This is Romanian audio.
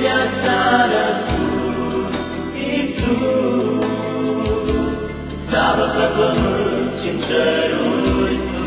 lumea s-a născut Iisus, slavă pe pământ și în ceruri sus.